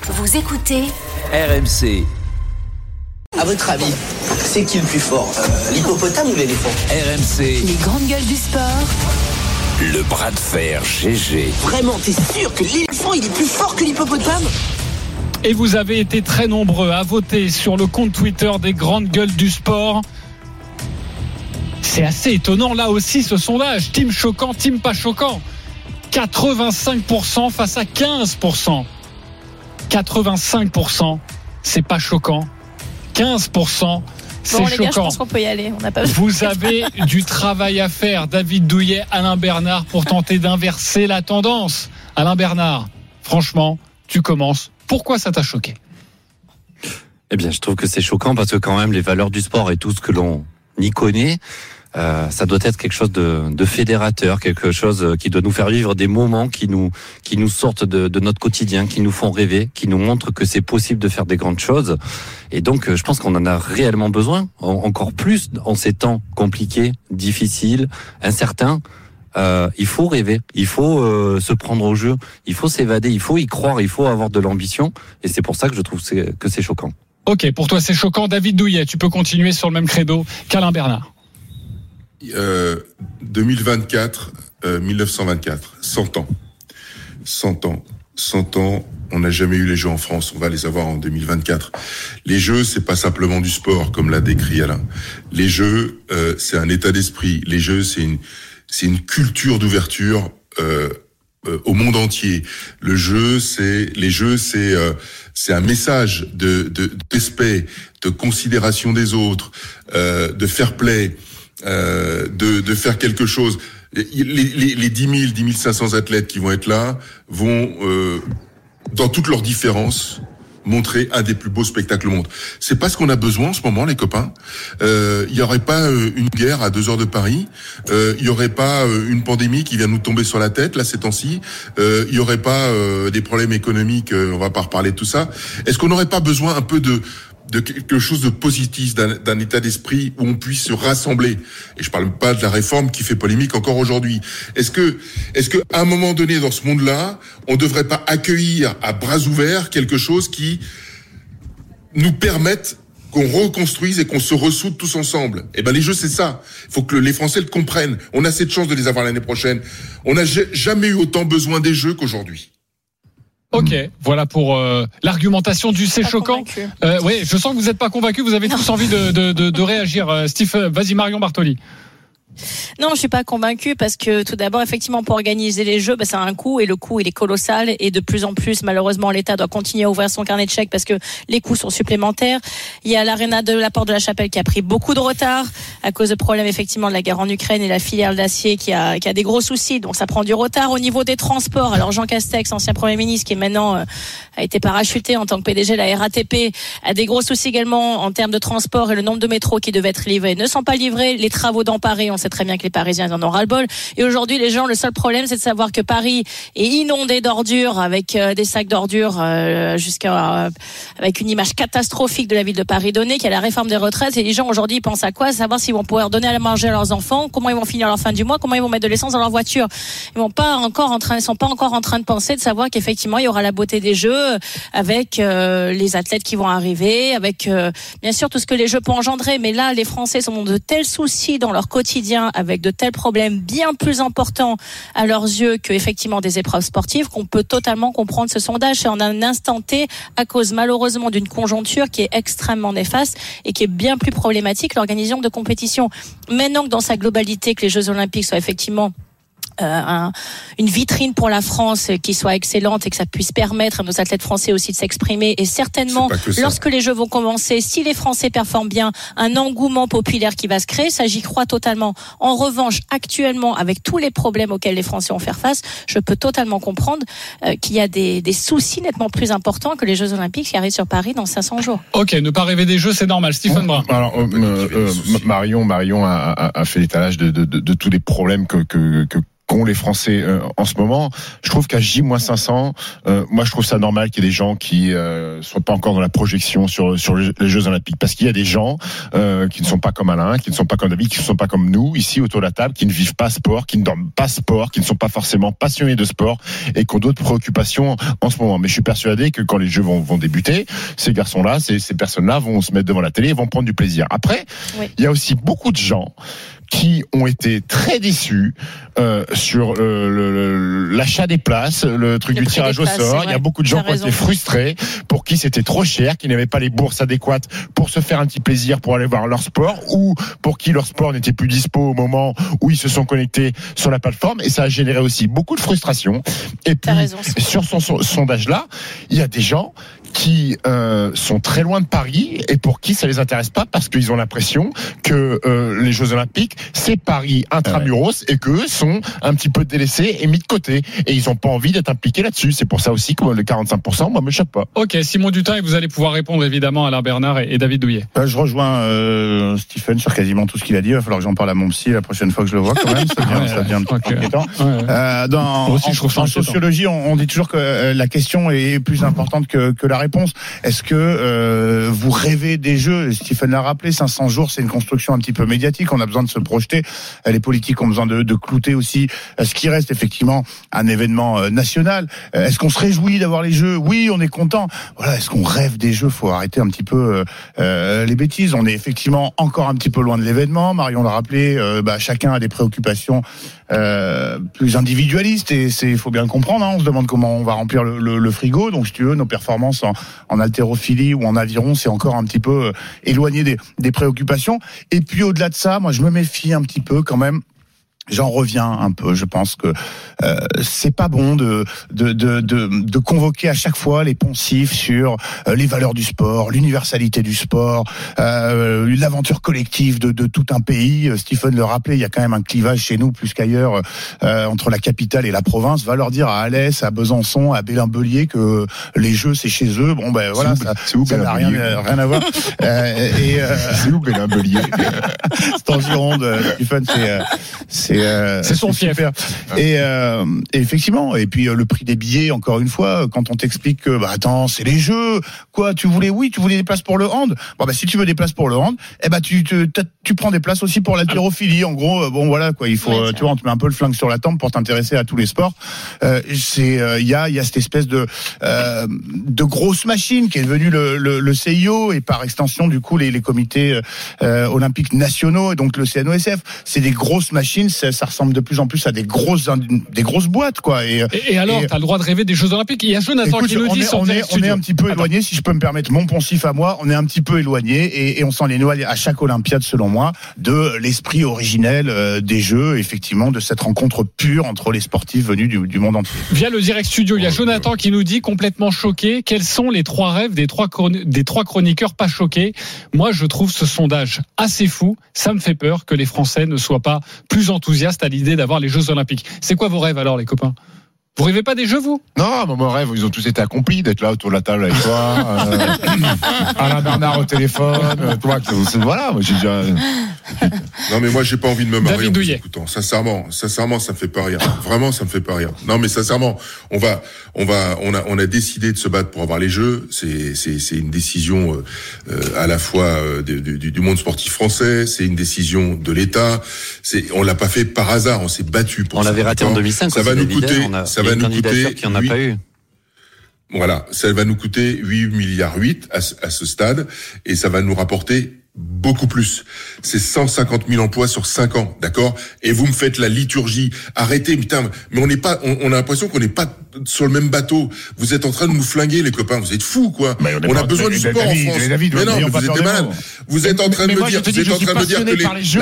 Vous écoutez RMC. À votre avis, c'est qui le plus fort, l'hippopotame ou l'éléphant? RMC. les grandes gueules du sport. Le bras de fer GG. Vraiment, t'es sûr que l'éléphant, il est plus fort que l'hippopotame? Et vous avez été très nombreux à voter sur le compte Twitter des grandes gueules du sport. C'est assez étonnant là aussi ce sondage. Team choquant, team pas choquant. 85% face à 15%. 85%, c'est pas choquant. 15%, c'est bon, les choquant. gars, je pense qu'on peut y aller. On n'a pas... Vous avez du travail à faire, David Douillet, Alain Bernard, pour tenter d'inverser la tendance. Alain Bernard, franchement, tu commences. Pourquoi ça t'a choqué ? Eh bien, je trouve que c'est choquant parce que quand même, les valeurs du sport et tout ce que l'on y connaît, ça doit être quelque chose de fédérateur, quelque chose qui doit nous faire vivre des moments qui nous sortent de notre quotidien, qui nous font rêver, qui nous montrent que c'est possible de faire des grandes choses. Et donc, je pense qu'on en a réellement besoin, encore plus en ces temps compliqués, difficiles, incertains. Il faut rêver, il faut se prendre au jeu, il faut s'évader, il faut y croire, il faut avoir de l'ambition. Et c'est pour ça que je trouve que c'est choquant. Ok, pour toi c'est choquant. David Douillet, tu peux continuer sur le même credo qu'Alain Bernard. 2024, 1924, 100 ans. 100 ans, on n'a jamais eu les Jeux en France, on va les avoir en 2024. Les Jeux, c'est pas simplement du sport, comme l'a décrit Alain. Les Jeux, c'est un état d'esprit. Les Jeux, c'est une culture d'ouverture au monde entier. Les Jeux, c'est un message de respect, de considération des autres, de fair play. De faire quelque chose. Les 10 000, 10 500 athlètes qui vont être là vont, dans toutes leurs différences, montrer un des plus beaux spectacles au monde. C'est pas ce qu'on a besoin en ce moment, les copains. Il y aurait pas une guerre à 2 heures de Paris. Il y aurait pas une pandémie qui vient nous tomber sur la tête là ces temps-ci. Il y aurait pas des problèmes économiques. On va pas reparler de tout ça. Est-ce qu'on n'aurait pas besoin un peu de quelque chose de positif, d'un état d'esprit où on puisse se rassembler. Et je parle pas de la réforme qui fait polémique encore aujourd'hui. Est-ce que à un moment donné dans ce monde-là, on devrait pas accueillir à bras ouverts quelque chose qui nous permette qu'on reconstruise et qu'on se ressoude tous ensemble? Eh ben, les Jeux, c'est ça. Il faut que les Français le comprennent. On a cette chance de les avoir l'année prochaine. On n'a jamais eu autant besoin des Jeux qu'aujourd'hui. Ok, voilà pour l'argumentation du c'est choquant. Oui, je sens que vous n'êtes pas convaincus, vous avez tous envie de réagir. Steve, vas-y Marion Bartoli. Non, je suis pas convaincue parce que tout d'abord, effectivement, pour organiser les Jeux, ça a un coût et le coût il est colossal et de plus en plus, malheureusement, l'État doit continuer à ouvrir son carnet de chèques parce que les coûts sont supplémentaires. Il y a l'aréna de la Porte de la Chapelle qui a pris beaucoup de retard à cause de problèmes effectivement de la guerre en Ukraine et la filière de l'acier qui a des gros soucis, donc ça prend du retard au niveau des transports. Alors Jean Castex, ancien Premier ministre, qui est maintenant a été parachuté en tant que PDG de la RATP, a des gros soucis également en termes de transport et le nombre de métros qui devaient être livrés ne sont pas livrés. Les travaux dans Paris, on sait très bien que les Parisiens en ont ras-le-bol. Et aujourd'hui, les gens, le seul problème, c'est de savoir que Paris est inondé d'ordures avec des sacs d'ordures avec une image catastrophique de la ville de Paris donnée, qu'il y a la réforme des retraites. Et les gens aujourd'hui pensent à quoi? Savoir s'ils vont pouvoir donner à manger à leurs enfants, comment ils vont finir leur fin du mois, comment ils vont mettre de l'essence dans leur voiture. Ils sont pas encore en train de penser de savoir qu'effectivement il y aura la beauté des Jeux avec les athlètes qui vont arriver, avec bien sûr tout ce que les Jeux peuvent engendrer. Mais là, les Français sont de tels soucis dans leur quotidien, avec de tels problèmes bien plus importants à leurs yeux que effectivement des épreuves sportives, qu'on peut totalement comprendre ce sondage. C'est en un instant T, à cause malheureusement d'une conjoncture qui est extrêmement néfaste et qui est bien plus problématique, l'organisation de compétition. Maintenant que dans sa globalité, que les Jeux Olympiques soient effectivement une vitrine pour la France qui soit excellente et que ça puisse permettre à nos athlètes français aussi de s'exprimer, et certainement lorsque les Jeux vont commencer, si les Français performent bien, un engouement populaire qui va se créer, ça j'y crois totalement. En revanche, actuellement, avec tous les problèmes auxquels les Français ont fait face, je peux totalement comprendre qu'il y a des soucis nettement plus importants que les Jeux Olympiques qui arrivent sur Paris dans 500 jours. Ok, ne pas rêver des Jeux, c'est normal. Stephen Brun. Alors, Marion a fait l'étalage de tous les problèmes qu'ont les Français en ce moment. Je trouve qu'à J-500, moi je trouve ça normal qu'il y ait des gens qui soient pas encore dans la projection sur les Jeux Olympiques, parce qu'il y a des gens qui ne sont pas comme Alain, qui ne sont pas comme David, qui ne sont pas comme nous ici autour de la table, qui ne vivent pas sport, qui ne dorment pas sport, qui ne sont pas forcément passionnés de sport et qui ont d'autres préoccupations en ce moment. Mais je suis persuadé que quand les Jeux vont débuter, ces garçons-là, ces personnes-là vont se mettre devant la télé et vont prendre du plaisir. Après, il y a aussi beaucoup de gens qui ont été très déçus sur l'achat des places, le truc du tirage au sort. Il y a beaucoup de gens qui ont été frustrés, pour qui c'était trop cher, qui n'avaient pas les bourses adéquates pour se faire un petit plaisir, pour aller voir leur sport, ou pour qui leur sport n'était plus dispo au moment où ils se sont connectés sur la plateforme. Et ça a généré aussi beaucoup de frustration. Et puis, sur son sondage-là, il y a des gens qui sont très loin de Paris et pour qui ça les intéresse pas, parce qu'ils ont l'impression que les Jeux Olympiques, c'est Paris intramuros, et qu'eux sont un petit peu délaissés et mis de côté, et ils ont pas envie d'être impliqués là-dessus. C'est pour ça aussi que le 45%, moi, me choque pas. Ok, Simon Dutin, et vous allez pouvoir répondre évidemment à Alain Bernard et David Douillet. Je rejoins Stephen sur quasiment tout ce qu'il a dit. Il va falloir que j'en parle à mon psy la prochaine fois que je le vois, quand même. Ça devient un petit peu inquiétant. En sociologie, on dit toujours que la question est plus importante que la réponse. Est-ce que vous rêvez des Jeux? Stephen l'a rappelé, 500 jours, c'est une construction un petit peu médiatique. On a besoin de se projeter. Les politiques ont besoin de clouter aussi ce qui reste effectivement un événement national. Est-ce qu'on se réjouit d'avoir les Jeux? Oui, on est content. Voilà. Est-ce qu'on rêve des Jeux? Faut arrêter un petit peu les bêtises. On est effectivement encore un petit peu loin de l'événement. Marion l'a rappelé. Chacun a des préoccupations plus individualistes, et il faut bien le comprendre. On se demande comment on va remplir le frigo. Donc, si tu veux, nos performances en haltérophilie ou en aviron, c'est encore un petit peu éloigné des préoccupations. Et puis au-delà de ça, moi je me méfie un petit peu quand même. J'en reviens un peu. Je pense que c'est pas bon de convoquer à chaque fois les poncifs sur les valeurs du sport, l'universalité du sport, l'aventure collective de tout un pays. Stephen le rappelait, il y a quand même un clivage chez nous plus qu'ailleurs entre la capitale et la province. Va leur dire à Alès, à Besançon, à Belin-Bélier que les Jeux c'est chez eux. Bon voilà, ça n'a rien à voir. C'est où Belin-Bélier? C'est en Gironde. Stephen, c'est son fief. Et effectivement, et puis le prix des billets, encore une fois, quand on t'explique que attends, c'est les Jeux, quoi, tu voulais des places pour le hand. Si tu veux des places pour le hand, tu prends des places aussi pour l'haltérophilie. En gros, voilà quoi, il faut, tu vois, on te met un peu le flingue sur la tempe pour t'intéresser à tous les sports. Il y a cette espèce de grosse machine qui est devenue le CIO, et par extension du coup les comités olympiques nationaux, et donc le CNOSF. C'est des grosses machines. Ça ressemble de plus en plus à des grosses boîtes, quoi. Et alors, t'as le droit de rêver des Jeux Olympiques. Il y a Jonathan qui nous dit on est un petit peu éloigné, si je peux me permettre mon poncif à moi, on est un petit peu éloigné, et on s'en éloigne à chaque Olympiade, selon moi, de l'esprit originel des Jeux, effectivement, de cette rencontre pure entre les sportifs venus du monde entier. Via le direct studio, il y a Jonathan qui nous dit, complètement choqué, quels sont les 3 rêves des 3 chroniqueurs pas choqués? Moi, je trouve ce sondage assez fou. Ça me fait peur que les Français ne soient pas plus enthousiastes à l'idée d'avoir les Jeux Olympiques. C'est quoi vos rêves alors, les copains? Vous rêvez pas des Jeux, vous? Non, mon rêve, ils ont tous été accomplis, d'être là autour de la table avec toi, Alain Bernard au téléphone, toi, voilà, moi j'ai déjà... Non, mais moi j'ai pas envie de me marier en vous écoutant. Sincèrement, ça me fait pas rire. Vraiment, ça me fait pas rire. Non, mais sincèrement, on a décidé de se battre pour avoir les Jeux. C'est une décision à la fois du monde sportif français. C'est une décision de l'État. On l'a pas fait par hasard. On s'est battu pour ça. On l'avait raté en 2005. Ça va nous coûter. Ça va nous coûter. Qui en a pas eu. Voilà, ça va nous coûter 8,8 milliards à ce stade, et ça va nous rapporter beaucoup plus. C'est 150 000 emplois sur 5 ans, d'accord? Et vous me faites la liturgie. Arrêtez, putain. Mais on a l'impression qu'on n'est pas sur le même bateau. Vous êtes en train de nous flinguer, les copains. Vous êtes fous, quoi. On a besoin du sport en France. Mais non, vous êtes des malades. Vous êtes en train de me dire, que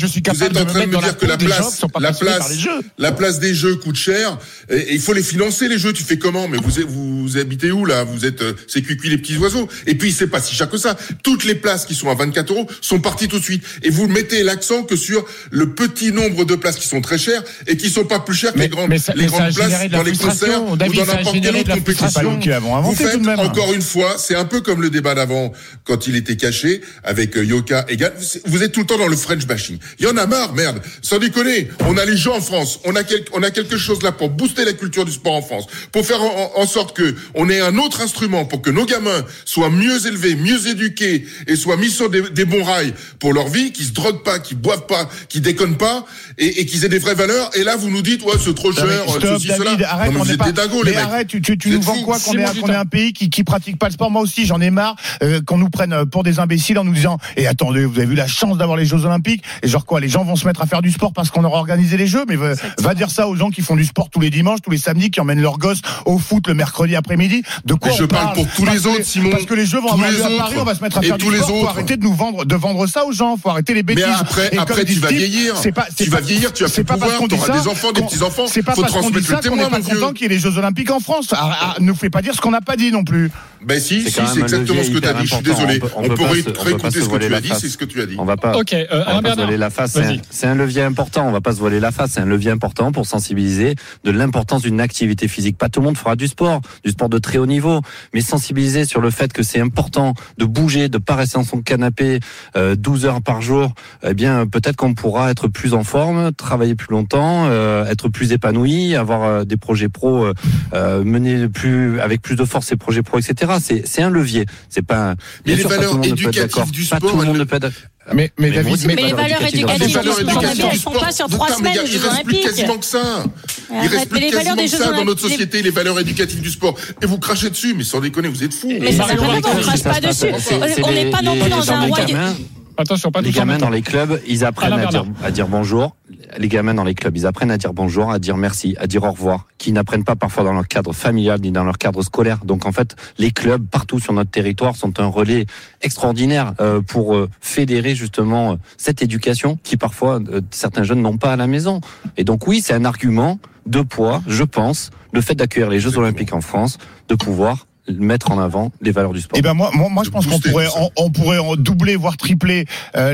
la place des Jeux coûte cher. Et il faut les financer, les Jeux. Tu fais comment? Mais vous habitez où, là? C'est cuit les petits oiseaux. Et puis, c'est pas si cher que ça. Toutes les places qui sont à 24 € sont partis tout de suite. Et vous mettez l'accent que sur le petit nombre de places qui sont très chères et qui sont pas plus chères que les grandes places dans les concerts ou dans n'importe quelle autre compétition, vous faites encore une fois, c'est un peu comme le débat d'avant quand il était caché avec Yoka et Gann. Vous êtes tout le temps dans le French bashing. Il y en a marre, merde. Sans déconner, on a les gens en France, on a quelque chose là pour booster la culture du sport en France, pour faire en sorte que on ait un autre instrument pour que nos gamins soient mieux élevés, mieux éduqués et soient mis sur des bons rails pour leur vie, qu'ils se droguent pas, qu'ils boivent pas, qu'ils déconnent pas et qu'ils aient des vraies valeurs. Et là, vous nous dites, ouais, c'est trop cher, ceci, cela. Arrête, vous êtes des dingos, les mecs. Arrête, tu nous vends quoi qu'on est un pays qui pratique pas le sport. Moi aussi, j'en ai marre qu'on nous prenne pour des imbéciles en nous disant, et attendez, vous avez vu la chance d'avoir les Jeux Olympiques, et genre quoi, les gens vont se mettre à faire du sport parce qu'on aura organisé les Jeux, mais va dire ça aux gens qui font du sport tous les dimanches, tous les samedis, qui emmènent leurs gosses au foot le mercredi après-midi. De quoi je parle pour tous les autres, Simon. Parce que les Jeux vont avoir lieu à Paris, on va se mettre à faire du sport. Faut arrêter de vendre ça aux gens, faut arrêter les bêtises. Mais après tu vas vieillir. Tu vas vieillir, tu vas plus pouvoir, tu auras des enfants, des petits-enfants. C'est pas parce qu'on dit ça qu'on n'est pas content qu'il y ait les Jeux Olympiques en France. Ne fais pas dire ce qu'on n'a pas dit non plus. Ben si, c'est exactement ce que tu as dit. Je suis désolé. On pourrait écouter ce que tu as dit, c'est ce que tu as dit. On va pas se voiler la face. C'est un levier important. On va pas se voiler la face. C'est un levier important pour sensibiliser de l'importance d'une activité physique. Pas tout le monde fera du sport de très haut niveau, mais sensibiliser sur le fait que c'est important de bouger, de pas rester dans son canapé 12 heures par jour. Eh bien, peut-être qu'on pourra être plus en forme, travailler plus longtemps, être plus épanoui, avoir des projets pro menés avec plus de force, ces projets pro, etc. C'est un levier. C'est pas. Mais les valeurs éducatives du sport, pas tout le monde ne peut être. Mais les valeurs éducatives du sport, elles sont pas sur 3 semaines des Jeux Olympiques. Il reste plus quasiment que ça. Il reste plus quasiment que ça dans notre société, les valeurs éducatives du sport. Et vous crachez dessus, mais sans déconner, vous êtes fous. Mais ça veut dire qu'on ne crache pas dessus. On n'est pas non plus dans un royaume. Attention, pas les gamins dans les clubs, ils apprennent à dire bonjour. Les gamins dans les clubs, ils apprennent à dire bonjour, à dire merci, à dire au revoir, qui n'apprennent pas parfois dans leur cadre familial ni dans leur cadre scolaire. Donc en fait, les clubs partout sur notre territoire sont un relais extraordinaire pour fédérer justement cette éducation qui parfois certains jeunes n'ont pas à la maison. Et donc oui, c'est un argument de poids, je pense, le fait d'accueillir les Jeux Olympiques en France, de pouvoir mettre en avant les valeurs du sport. Et ben moi je pense qu'on pourrait en doubler voire tripler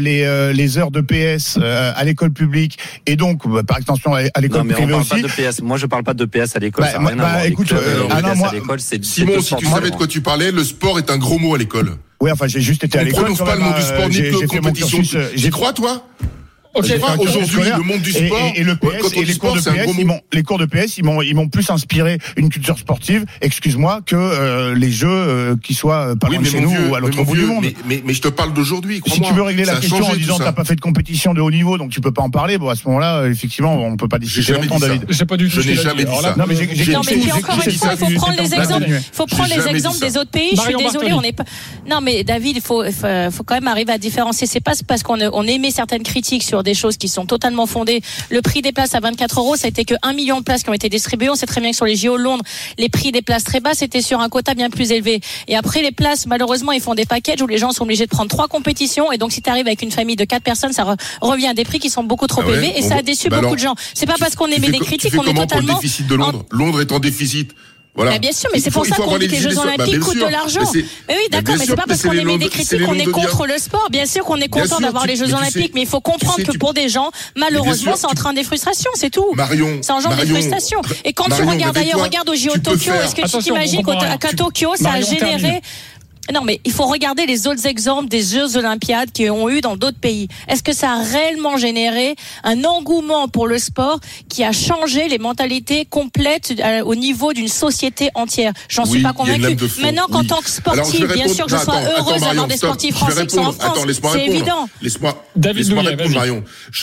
les heures de PS à l'école publique et donc par extension à l'école privée aussi. Pas de PS. Moi je parle pas de PS à l'école, ça n'a rien à voir. Écoute, à l'école, Simon, si tu savais de quoi tu parlais, le sport est un gros mot à l'école. Oui, enfin j'ai juste été à l'école. On prononce pas le mot du sport ni de compétition. J'y crois toi? Aujourd'hui, le monde du sport et le PS et les cours de PS, les cours de PS, ils m'ont plus inspiré une culture sportive, excuse-moi, que les jeux qui soient pas loin de chez nous ou à l'autre bout du monde. Mais je te parle d'aujourd'hui. Si tu veux régler la question en disant t'as pas fait de compétition de haut niveau, donc tu peux pas en parler. Bon, à ce moment-là, effectivement, on peut pas discuter longtemps, David. Je n'ai jamais dit ça. Non, mais puis encore une fois, il faut prendre les exemples. Il faut prendre les exemples des autres pays. Je suis désolée, on n'est pas. Non, mais David, il faut quand même arriver à différencier. C'est pas parce qu'on émet certaines critiques sur des choses qui sont totalement fondées. Le prix des places à 24 €, ça a été que 1 million de places qui ont été distribuées. On sait très bien que sur les JO de Londres, les prix des places très bas, c'était sur un quota bien plus élevé. Et après, les places, malheureusement, ils font des packages où les gens sont obligés de prendre 3 compétitions. Et donc, si tu arrives avec une famille de 4 personnes, ça revient à des prix qui sont beaucoup trop élevés. Et ça a déçu beaucoup de gens. C'est pas parce qu'on émet des critiques qu'on est totalement. Le déficit de Londres. Londres est en déficit. Voilà. Mais bien sûr, mais c'est pour ça qu'on dit que les Jeux Olympiques coûtent de l'argent. Mais oui, d'accord, mais c'est pas parce qu'on émet des critiques qu'on est contre le sport. Bien sûr qu'on est content d'avoir les Jeux Olympiques, mais il faut comprendre que pour des gens, malheureusement, ça entraîne des frustrations, c'est tout. Ça engendre des frustrations. Et quand tu regardes d'ailleurs, regarde au JO de Tokyo, est-ce que tu t'imagines qu'à Tokyo, ça a généré... Non, mais il faut regarder les autres exemples des Jeux Olympiades qui ont eu dans d'autres pays. Est-ce que ça a réellement généré un engouement pour le sport qui a changé les mentalités complètes au niveau d'une société entière? J'en suis pas convaincue. Maintenant, qu'en tant que sportif, bien sûr que je sois heureuse d'avoir des sportifs français qui sont en France. C'est évident. Laisse-moi répondre, Marion.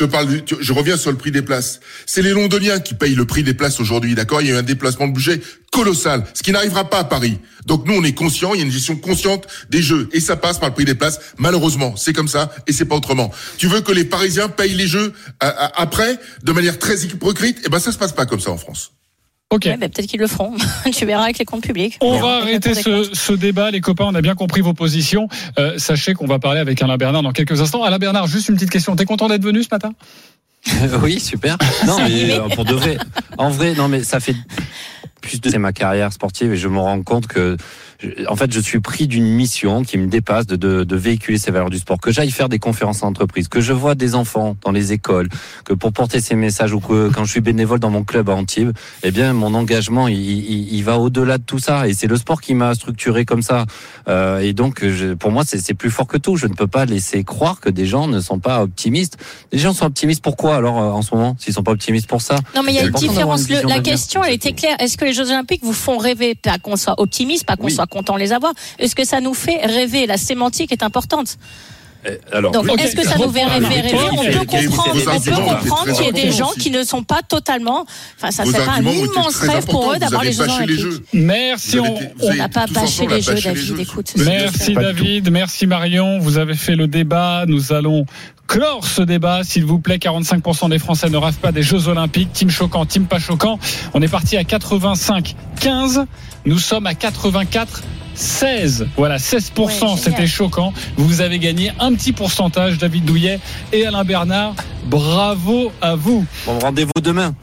Je reviens sur le prix des places. C'est les Londoniens qui payent le prix des places aujourd'hui, d'accord? Il y a eu un déplacement de budget colossal, ce qui n'arrivera pas à Paris. Donc nous, on est conscients, il y a une gestion consciente des Jeux, et ça passe par le prix des places. Malheureusement, c'est comme ça, et c'est pas autrement. Tu veux que les Parisiens payent les Jeux après, de manière très hypocrite? Eh ben, ça se passe pas comme ça en France. Ok. Ouais, peut-être qu'ils le feront. Tu verras avec les comptes publics. On va arrêter ce débat, les copains. On a bien compris vos positions. Sachez qu'on va parler avec Alain Bernard dans quelques instants. Alain Bernard, juste une petite question. T'es content d'être venu ce matin? Oui, super. Non, mais pour de vrai. En vrai, non, mais ça fait plus de ma carrière sportive et je me rends compte que en fait, je suis pris d'une mission qui me dépasse de véhiculer ces valeurs du sport, que j'aille faire des conférences en entreprise, que je vois des enfants dans les écoles, que pour porter ces messages ou que quand je suis bénévole dans mon club à Antibes, eh bien, mon engagement, il va au-delà de tout ça et c'est le sport qui m'a structuré comme ça. Et donc, pour moi, c'est plus fort que tout. Je ne peux pas laisser croire que des gens ne sont pas optimistes. Les gens sont optimistes pourquoi alors en ce moment, s'ils sont pas optimistes pour ça? Non, mais il y a une différence. La question, elle était claire. Est-ce que les Jeux Olympiques vous font rêver? Pas qu'on soit optimiste, pas qu'on soit content de les avoir. Est-ce que ça nous fait rêver? La sémantique est importante. Alors, donc, est-ce que ça nous fait rêver? On peut comprendre qu'il y ait des gens qui ne sont pas totalement. Enfin, ça serait un immense rêve pour eux d'avoir les Jeux Olympiques. Merci. On n'a pas bâché les Jeux, David. Écoute. Merci, David. Merci, Marion. Vous avez fait le débat. Nous allons clore ce débat, s'il vous plaît. 45% des Français ne rêvent pas des Jeux Olympiques. Team choquant, team pas choquant. On est parti à 85-15. Nous sommes à 84-16. Voilà, 16%, c'était choquant. Vous avez gagné un petit pourcentage, David Douillet et Alain Bernard. Bravo à vous. Bon, rendez-vous demain.